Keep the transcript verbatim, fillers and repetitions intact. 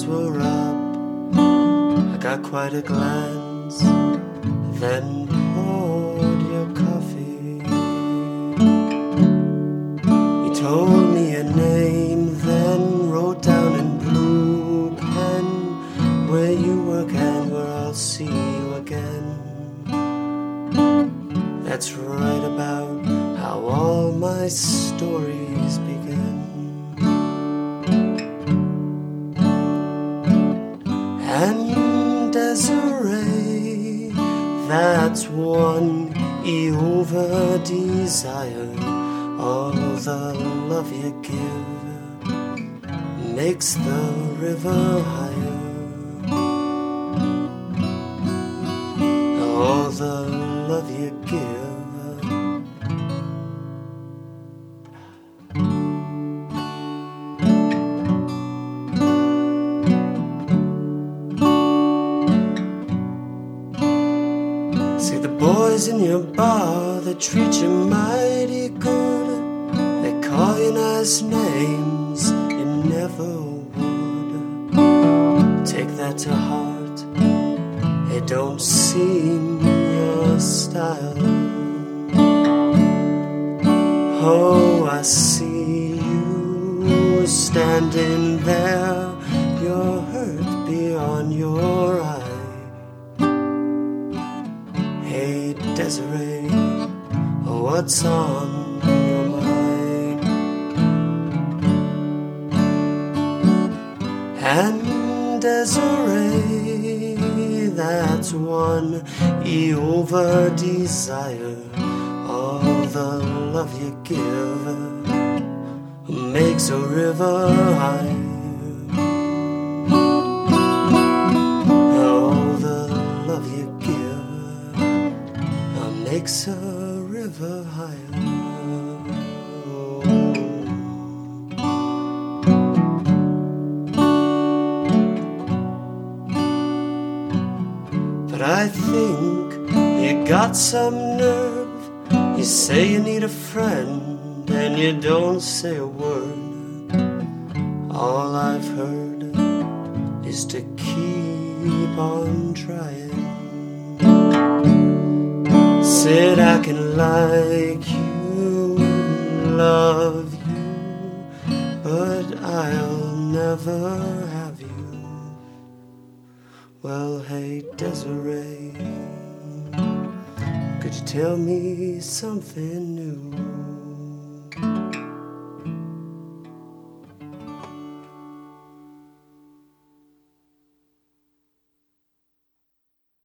were up, I got quite a glance, then poured your coffee. You told me your name, then wrote down in blue pen where you work and where I'll see you again. That's right about how all my stories begin. And Desiree, that's one E over desire. All the love you give makes the river higher. All the love you give. See the boys in your bar, they treat you mighty good. They call you nice names you never would. Take that to heart, it don't seem your style. Oh, I see you standing there, your hurt beyond your eye. Hey Desiree, what's on your mind? And Desiree, that's one E over desire. All the love you give makes a river higher. All the love you give makes a river higher. But I think you got some nerve. You say you need a friend and you don't say a word. All I've heard is to keep on trying. Said I can like you, love you, but I'll never have you. Well, hey Desiree, could you tell me something new?